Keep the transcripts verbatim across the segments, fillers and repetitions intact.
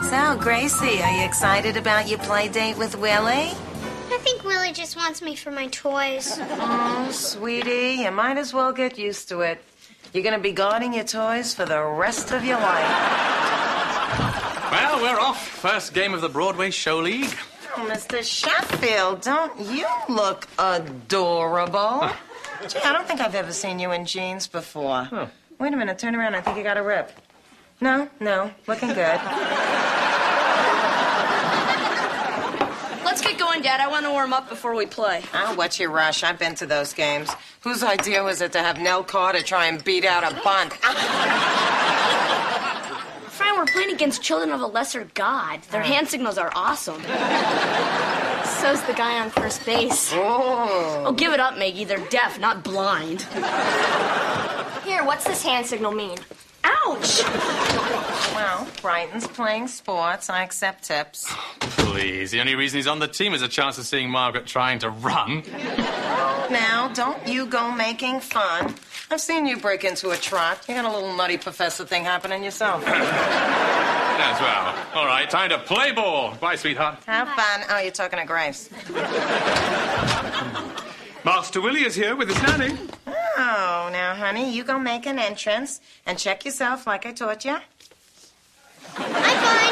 So, Gracie, are you excited about your play date with Willie? I think Willie just wants me for my toys. Oh, sweetie, you might as well get used to it. You're going to be guarding your toys for the rest of your life. Well, we're off. First game of the Broadway Show League. Oh, Mister Sheffield, don't you look adorable? Gee, I don't think I've ever seen you in jeans before. Oh. Wait a minute, turn around. I think you got a rip. No, no, looking good. Let's get going, Dad. I want to warm up before we play. Oh, what's your rush? I've been to those games. Whose idea was it to have Nell Carter try and beat out a bunt? Fran, we're playing against children of a lesser god. Their hand signals are awesome. So's the guy on first base. Oh. Oh, give it up, Maggie. They're deaf, not blind. Here, what's this hand signal mean? Ouch! Well, Brighton's playing sports. I accept tips. Please, the only reason he's on the team is a chance of seeing Margaret trying to run. Now, don't you go making fun. I've seen you break into a trot. You got a little nutty professor thing happening yourself. As well. All right, time to play ball. Bye, sweetheart. Have fun. Oh, you're talking to Grace. Master Willie is here with his nanny. Oh, now, honey, you go make an entrance and check yourself like I taught you. I'm fine.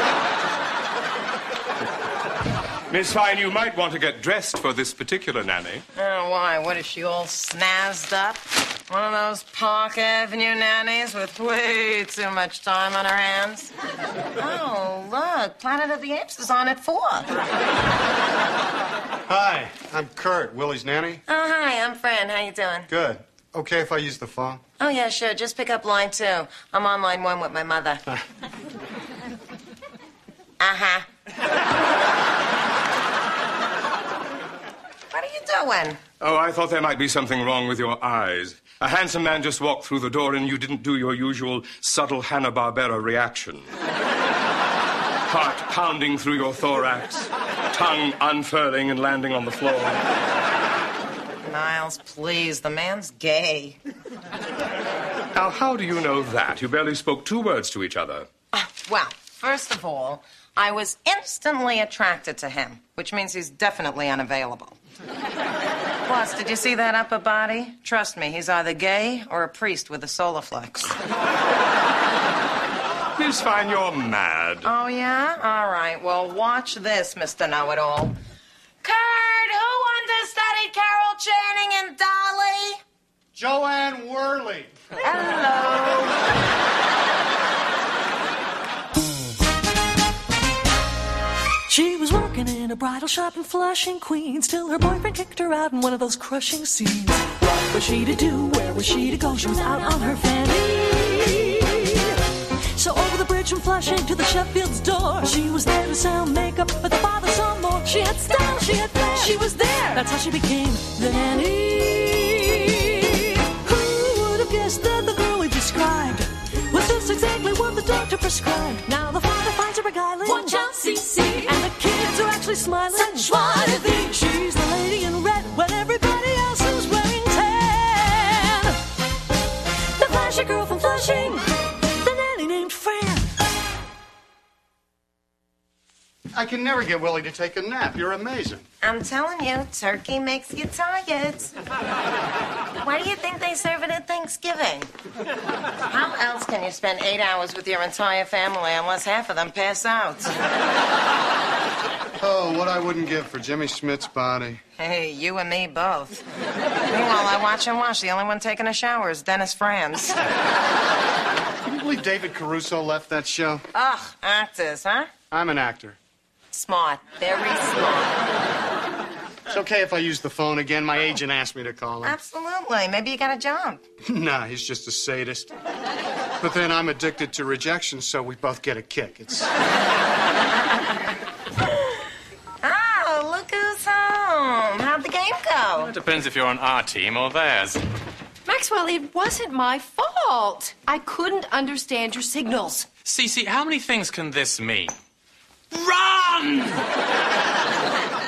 Miss Fine, you might want to get dressed for this particular nanny. Oh, why? What, is she all snazzed up? One of those Park Avenue nannies with way too much time on her hands? Oh, look, Planet of the Apes is on at four. Hi, I'm Kurt, Willie's nanny. Oh, hi, I'm Fran. How you doing? Good. Okay if I use the phone? Oh, yeah, sure. Just pick up line two. I'm on line one with my mother. Uh-huh. What are you doing? Oh, I thought there might be something wrong with your eyes. A handsome man just walked through the door and you didn't do your usual subtle Hanna-Barbera reaction. Heart pounding through your thorax, tongue unfurling and landing on the floor. Niles, please. The man's gay. Now, how do you know that? You barely spoke two words to each other. Uh, well, first of all, I was instantly attracted to him, which means he's definitely unavailable. Plus, did you see that upper body? Trust me, he's either gay or a priest with a solar flex. Miss Fine, you're mad. Oh, yeah? All right. Well, watch this, Mister Know-It-All. Kurt, who understudied Carol Channing and Dolly? Joanne Worley. Hello. She was working in a bridal shop in Flushing, Queens, till her boyfriend kicked her out in one of those crushing scenes. What was she to do? Where was she to go? She was out on her fanny. So over the bridge from Flushing to the Sheffield's door, she was there to sell makeup, but the father saw more. She had style, she had flair, she was there. That's how she became the nanny. Who would have guessed that the girl we described was just exactly what the doctor prescribed? Now the father finds her beguiling. Watch out, C C. And the kids are actually smiling. Such joie de vivre. She's the lady in red when everybody else is wearing tan. The flashy girl from Flushing, the nanny named Fran. I can never get Willie to take a nap. You're amazing. I'm telling you, turkey makes you tired. Why do you think they serve it at Thanksgiving? How else can you spend eight hours with your entire family unless half of them pass out? Oh, what I wouldn't give for Jimmy Schmidt's body. Hey, you and me both. Meanwhile, I watch and watch. The only one taking a shower is Dennis Franz. Can you believe David Caruso left that show? Ugh, actors, huh? I'm an actor. Smart. Very smart. It's okay if I use the phone again. My agent asked me to call him. Absolutely. Maybe you got a job. Nah, he's just a sadist. But then I'm addicted to rejection, so we both get a kick. It's... Oh, look who's home. How'd the game go? Well, it depends if you're on our team or theirs. Maxwell, it wasn't my fault. I couldn't understand your signals. Cece, how many things can this mean? Run!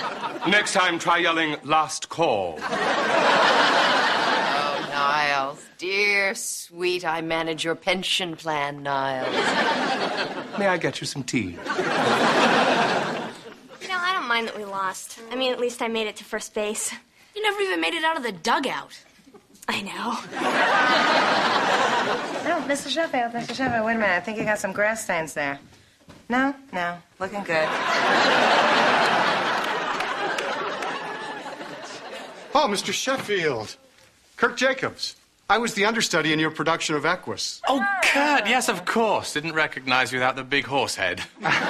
Next time, try yelling, last call. Oh, Niles. dear, sweet, I manage your pension plan, Niles. May I get you some tea? You know, I don't mind that we lost. I mean, at least I made it to first base. You never even made it out of the dugout. I know. Oh, Mister Sheffield, Mister Sheffield, wait a minute. I think you got some grass stains there. No? No. Looking good. Oh, Mister Sheffield. Kirk Jacobs. I was the understudy in your production of Equus. Oh, Kurt, yes, of course. Didn't recognize you without the big horse head.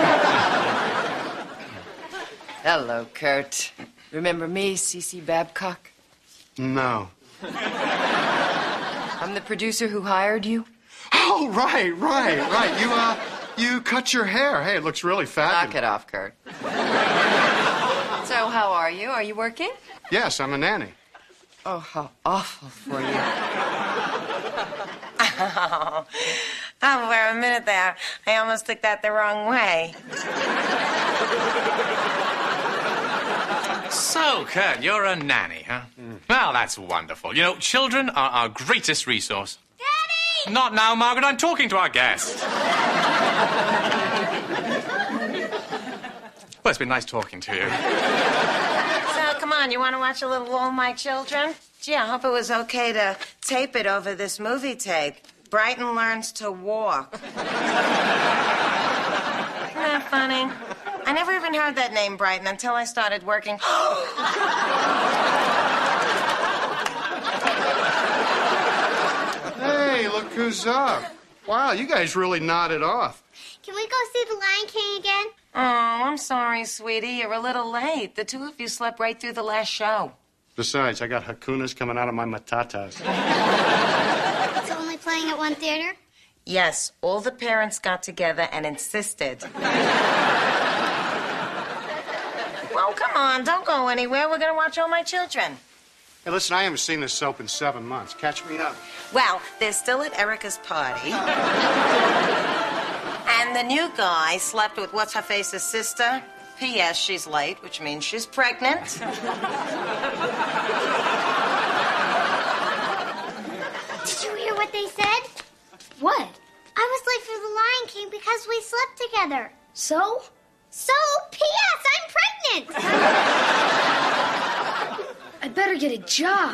Hello, Kurt. Remember me, Cece Babcock? No. I'm the producer who hired you. Oh, right, right, right. You, uh, you cut your hair. Hey, it looks really fabulous. Knock it off, Kurt. So, how are you? Are you working? Yes, I'm a nanny. Oh, how awful for you. Oh, oh, for a minute there, I almost took that the wrong way. So, Kurt, you're a nanny, huh? Mm. Well, that's wonderful. You know, children are our greatest resource. Daddy! Not now, Margaret. I'm talking to our guest. Well, it's been nice talking to you. So, come on, you want to watch a little All My Children? Gee, I hope it was okay to tape it over this movie tape. Brighton Learns to Walk. Isn't that funny? I never even heard that name, Brighton, until I started working. Hey, look who's up. Wow, you guys really nodded off. Can we go see The Lion King again? Oh, I'm sorry, sweetie. You're a little late. The two of you slept right through the last show. Besides, I got hakunas coming out of my matatas. It's only playing at one theater? Yes, all the parents got together and insisted. Well, come on, don't go anywhere. We're going to watch All My Children. Hey, listen, I haven't seen this soap in seven months. Catch me up. Well, they're still at Erica's party. And the new guy slept with what's-her-face's sister. P S she's late, which means she's pregnant. Did you hear what they said? What? I was late for The Lion King because we slept together. So? So, P S I'm pregnant! I better get a job.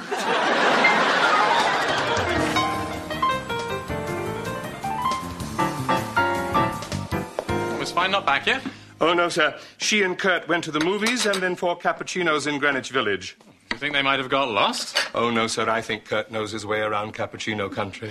Miss Fine not back yet? Oh, no, sir. She and Kurt went to the movies and then for cappuccinos in Greenwich Village. You think they might have got lost? Oh, no, sir. I think Kurt knows his way around cappuccino country.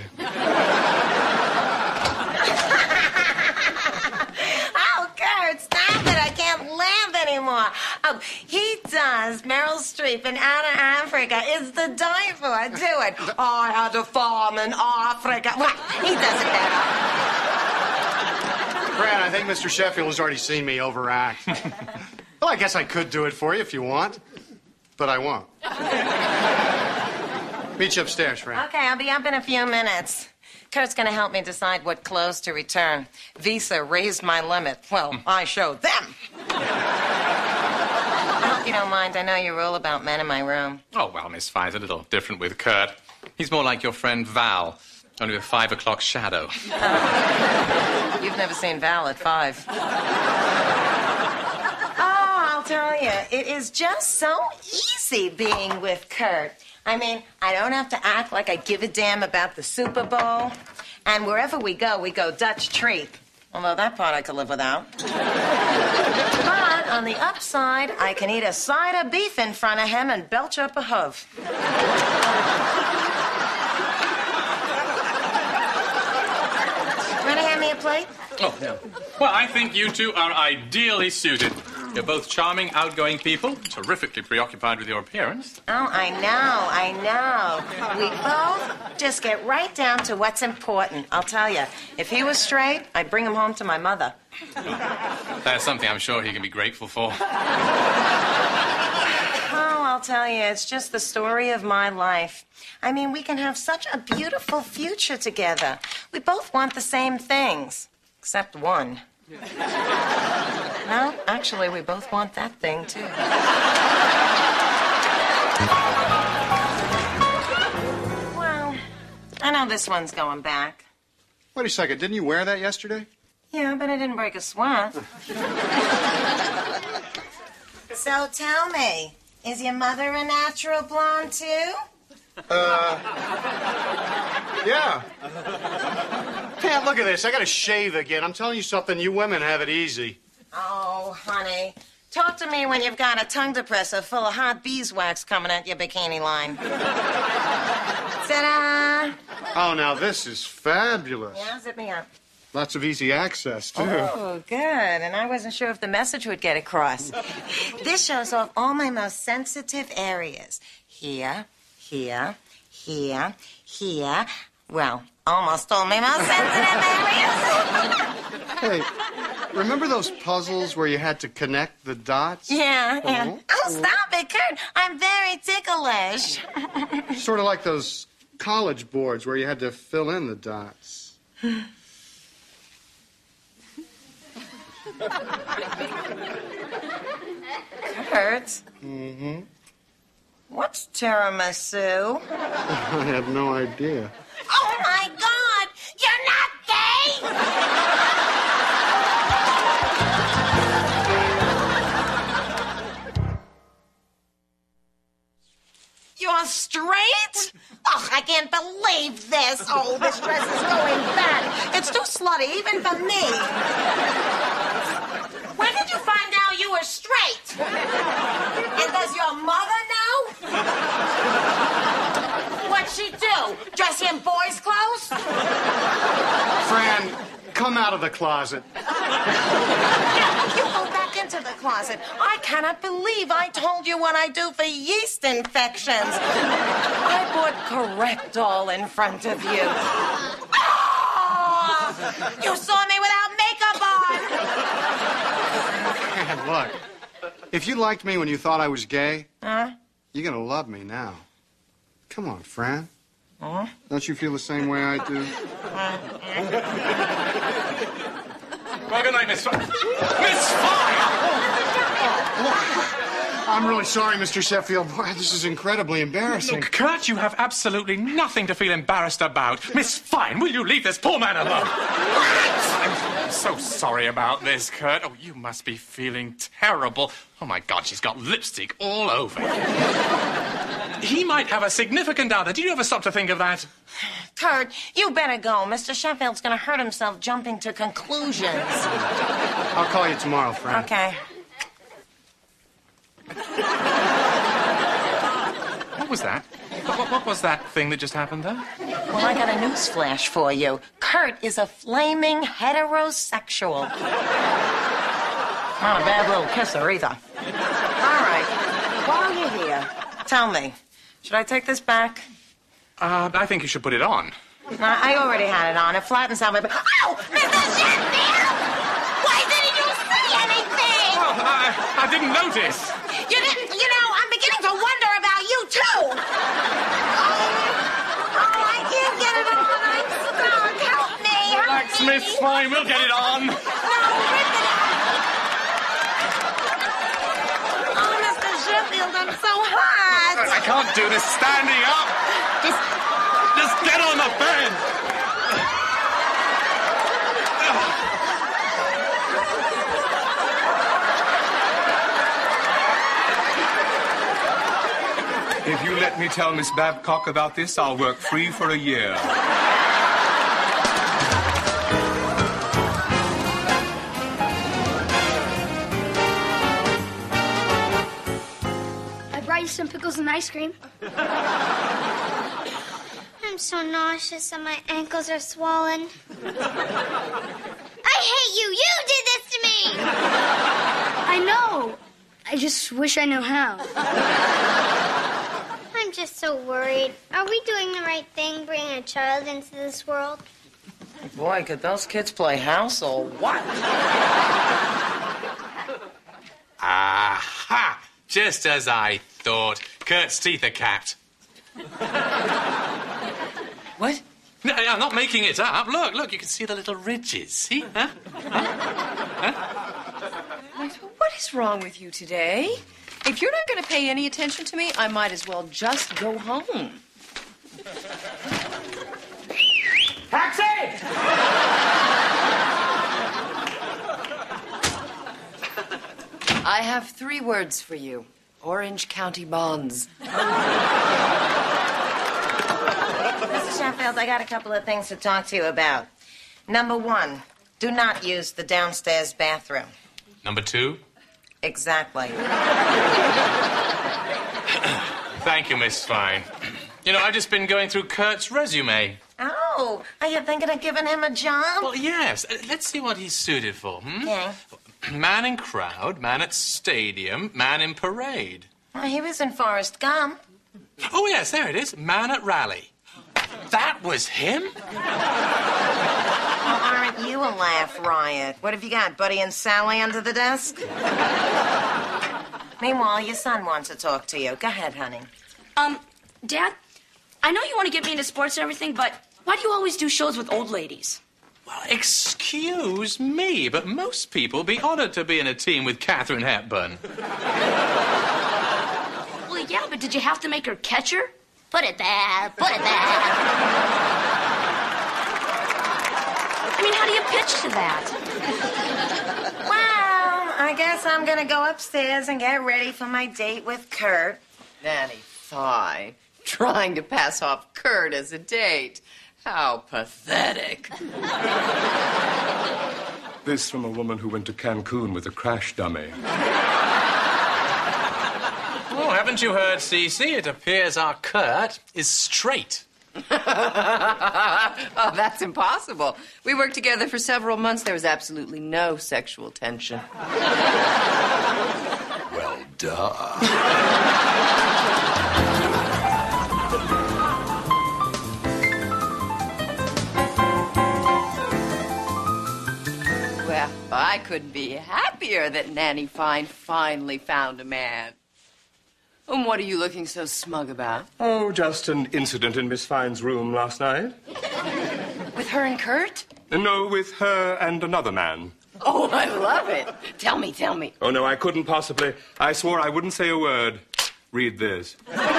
Oh, Kurt, stop it. I can't laugh anymore. Oh, he does Meryl Streep in Out of Africa. It's the die for. Do it. I had a farm in Africa. Well, he does it better. Fran, I think Mister Sheffield has already seen me overact. Well, I guess I could do it for you if you want, but I won't. Meet you upstairs, Fran. Okay, I'll be up in a few minutes. Kurt's going to help me decide what clothes to return. Visa raised my limit. Well, I showed them. I hope you don't mind. I know your rule about men in my room. Oh, well, Miss Fine's a little different with Kurt. He's more like your friend Val, only with five o'clock shadow. You've never seen Val at five. Oh, I'll tell you, it is just so easy being with Kurt. I mean, I don't have to act like I give a damn about the Super Bowl. And wherever we go, we go Dutch treat. Although that part I could live without. But on the upside, I can eat a side of beef in front of him and belch up a hoof. Want to hand me a plate? Oh, no. Well, I think you two are ideally suited. You're both charming, outgoing people, terrifically preoccupied with your appearance. Oh, I know, I know. We both just get right down to what's important. I'll tell you, if he was straight, I'd bring him home to my mother. That's something I'm sure he can be grateful for. Oh, I'll tell you, it's just the story of my life. I mean, we can have such a beautiful future together. We both want the same things, except one. No, actually, we both want that thing, too. Well, I know this one's going back. Wait a second. Didn't you wear that yesterday? Yeah, but I didn't break a sweat. So tell me, is your mother a natural blonde, too? Uh, yeah. Dad, look at this. I gotta shave again. I'm telling you something, you women have it easy. Oh, honey. Talk to me when you've got a tongue depressor full of hot beeswax coming at your bikini line. Ta-da! Oh, now this is fabulous. Yeah, zip me up. Lots of easy access, too. Oh, good. And I wasn't sure if the message would get across. This shows off all my most sensitive areas. Here, here, here, here. Well, almost all my most sensitive areas. Hey, remember those puzzles where you had to connect the dots? Yeah, yeah. Oh, Oh, stop it, Kurt. I'm very ticklish. Sort of like those college boards where you had to fill in the dots. Kurt? Mm-hmm. What's tiramisu? I have no idea. Oh, my God! You're not gay! You're straight? Oh, I can't believe this. Oh, this dress is going bad. It's too slutty, even for me. When did you find out you were straight? And does your mother know? What'd she do? Dress you in boys' clothes? Fran, come out of the closet. Yeah, you go back into the closet. I cannot believe I told you what I do for yeast infections. I bought Correctol in front of you. Oh, you saw me without makeup on. Man, look, if you liked me when you thought I was gay, Huh? you're gonna love me now. Come on, Fran. Huh? Don't you feel the same way I do? Well, good night, Miss Fine. Miss Fine! I'm really sorry, Mister Sheffield. Boy, this is incredibly embarrassing. Look, Kurt, you have absolutely nothing to feel embarrassed about. Miss Fine, will you leave this poor man alone? I'm so sorry about this, Kurt. Oh, you must be feeling terrible. Oh, my God, she's got lipstick all over. He might have a significant other. Do you ever stop to think of that? Kurt, you better go. Mister Sheffield's gonna hurt himself jumping to conclusions. I'll call you tomorrow, Fran. Okay. What was that? What, what, what was that thing that just happened there? Well, I got a news flash for you. Kurt is a flaming heterosexual. Not a bad little kisser, either. All right. While you're here, tell me, should I take this back? Uh, I think you should put it on. No, I already had it on. It flattens out my... Oh! Mister Sheffield! Why didn't you say anything? Well, I, I didn't notice. You didn't... You know, I'm beginning to wonder about you, too. Oh, oh I can't get it on. I'm stuck. Help me. Help Relax, me. Miss Fine. We'll get it on. No, rip it out. Oh, Mister Sheffield, I'm so hot. I can't do this standing up. Just, just get on the bed. If you let me tell Miss Babcock about this, I'll work free for a year. I brought you some pickles and ice cream. I'm so nauseous and my ankles are swollen. I hate you! You did this to me! I know. I just wish I knew how. I'm just so worried. Are we doing the right thing, bringing a child into this world? Boy, could those kids play house or what? Aha! Just as I thought. Kurt's teeth are capped. What? No, I'm not making it up. Look, look, you can see the little ridges. See? Huh? Huh? What is wrong with you today? If you're not going to pay any attention to me, I might as well just go home. Taxi! I have three words for you. Orange County bonds. Mister Sheffield, I got a couple of things to talk to you about. Number one, do not use the downstairs bathroom. Number two? Exactly. Thank you, Miss Fine. You know, I've just been going through Kurt's resume. Oh, are you thinking of giving him a job? Well, yes. Uh, Let's see what he's suited for, hmm? Yeah. Man in crowd, man at stadium, man in parade. Well, he was in Forrest Gump. Oh, yes, there it is. Man at rally. That was him? Well, aren't you a laugh riot? What have you got, Buddy and Sally under the desk? Meanwhile, your son wants to talk to you. Go ahead, honey. Um, Dad, I know you want to get me into sports and everything, but why do you always do shows with old ladies? Well, excuse me, but most people be honored to be in a team with Katharine Hepburn. Well, yeah, but did you have to make her catcher? Put it there. Put it there. I mean, how do you pitch to that? Well, I guess I'm gonna go upstairs and get ready for my date with Kurt. Nanny Fine. Trying to pass off Kurt as a date. How pathetic. This from a woman who went to Cancun with a crash dummy. Oh, haven't you heard, Cece? It appears our Kurt is straight. Oh, that's impossible. We worked together for several months. There was absolutely no sexual tension. Well, duh. Well, I couldn't be happier that Nanny Fine finally found a man. And what are you looking so smug about? Oh, just an incident in Miss Fine's room last night. With her and Kurt? No, with her and another man. Oh, I love it. Tell me, tell me. Oh, no, I couldn't possibly. I swore I wouldn't say a word. Read this.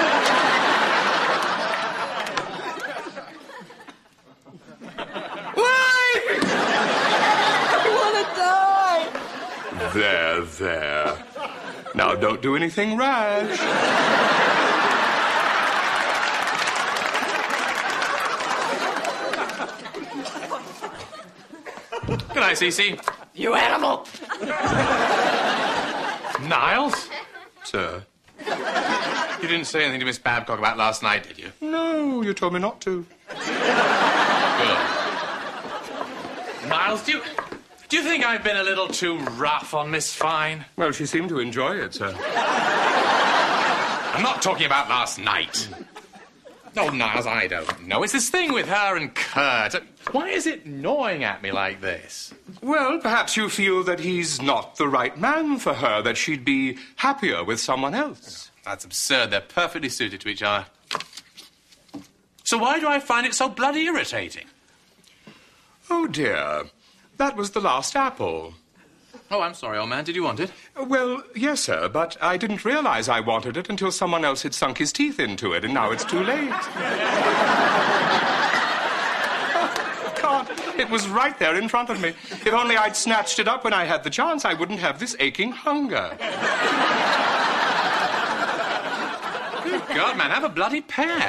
There, there. Now, don't do anything rash. Good night, Cece. You animal! Niles? Sir? You didn't say anything to Miss Babcock about last night, did you? No, you told me not to. Good. Niles, do you... Do you think I've been a little too rough on Miss Fine? Well, she seemed to enjoy it, sir. I'm not talking about last night. Oh, Niles, I don't know. It's this thing with her and Kurt. Why is it gnawing at me like this? Well, perhaps you feel that he's not the right man for her, that she'd be happier with someone else. That's absurd. They're perfectly suited to each other. So why do I find it so bloody irritating? Oh, dear. That was the last apple. Oh, I'm sorry, old man. Did you want it? Well, yes, sir, but I didn't realize I wanted it until someone else had sunk his teeth into it, and now it's too late. God, it was right there in front of me. If only I'd snatched it up when I had the chance, I wouldn't have this aching hunger. Good God, man, have a bloody pear.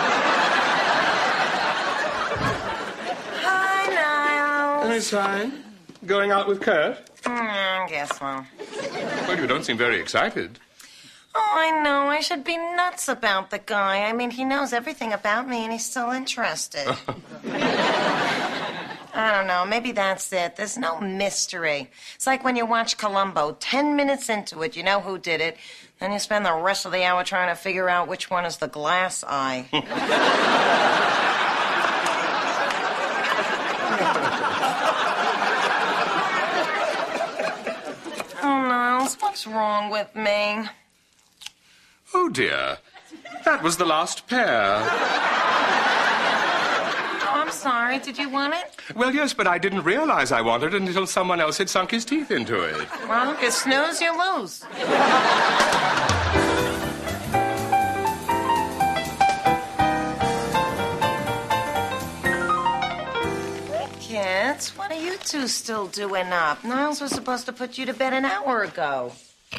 Miss Fine, going out with Kurt? Mm, I guess so. Well, you don't seem very excited. Oh, I know. I should be nuts about the guy. I mean, he knows everything about me, and he's still interested. I don't know. Maybe that's it. There's no mystery. It's like when you watch Columbo. Ten minutes into it, you know who did it. Then you spend the rest of the hour trying to figure out which one is the glass eye. Oh, Niles, what's wrong with me? Oh, dear. That was the last pear. Oh, I'm sorry. Did you want it? Well, yes, but I didn't realize I wanted it until someone else had sunk his teeth into it. Well, you snooze, you lose. minutes. What are you two still doing up? Niles was supposed to put you to bed an hour ago.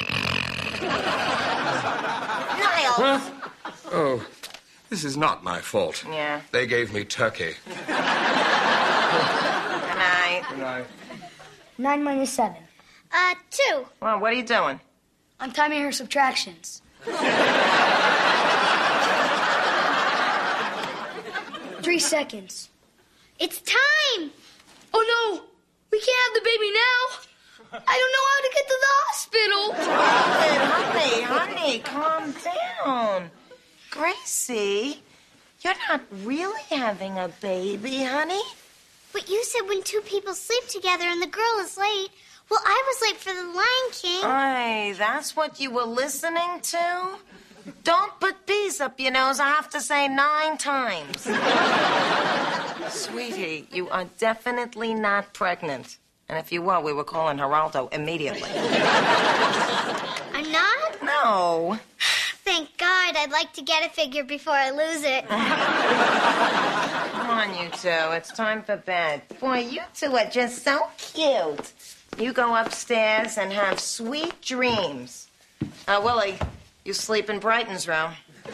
Niles! Huh? Oh, this is not my fault. Yeah. They gave me turkey. Good night. Good night. Nine minus seven. Uh, two. Well, what are you doing? I'm timing her subtractions. Three seconds. It's time! Oh no! We can't have the baby now! I don't know how to get to the hospital! Honey, honey, calm down. Gracie, you're not really having a baby, honey. But you said when two people sleep together and the girl is late. Well, I was late for the Lion King. Hey, that's what you were listening to? Don't put bees up your nose, I have to say nine times. Sweetie, you are definitely not pregnant. And if you were, we were calling Geraldo immediately. I'm not? No. Thank God. I'd like to get a figure before I lose it. Come on, you two. It's time for bed. Boy, you two are just so cute. You go upstairs and have sweet dreams. Uh, Willie, you sleep in Brighton's room.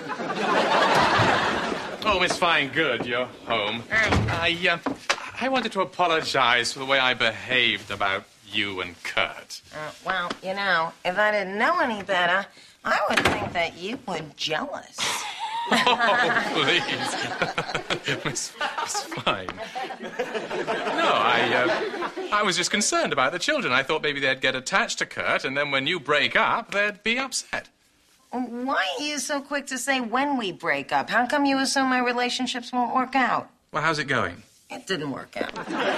Oh, Miss Fine, good. You're home. I, uh, I wanted to apologize for the way I behaved about you and Kurt. Uh, well, you know, if I didn't know any better, I would think that you were jealous. Oh, please. Miss, Miss Fine. No, I, uh, I was just concerned about the children. I thought maybe they'd get attached to Kurt, and then when you break up, they'd be upset. Why are you so quick to say when we break up? How come you assume my relationships won't work out? Well, how's it going? It didn't work out.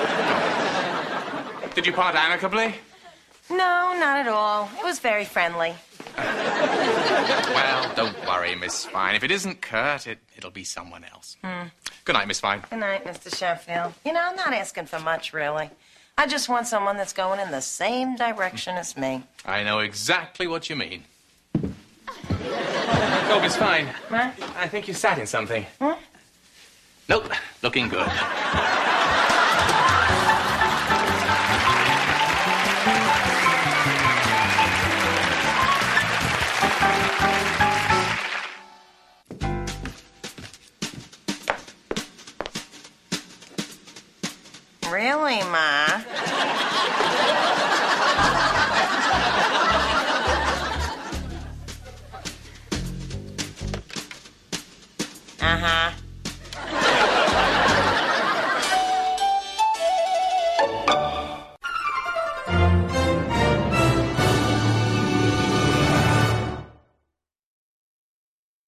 Did you part amicably? No, not at all. It was very friendly. Well, don't worry, Miss Fine. If it isn't Kurt, it, it'll be someone else. Hmm. Good night, Miss Fine. Good night, Mister Sheffield. You know, I'm not asking for much, really. I just want someone that's going in the same direction as me. I know exactly what you mean. Oh, Miss Fine. What? I think you sat in something. Hmm? Nope. Looking good. Really, Ma? Uh-huh.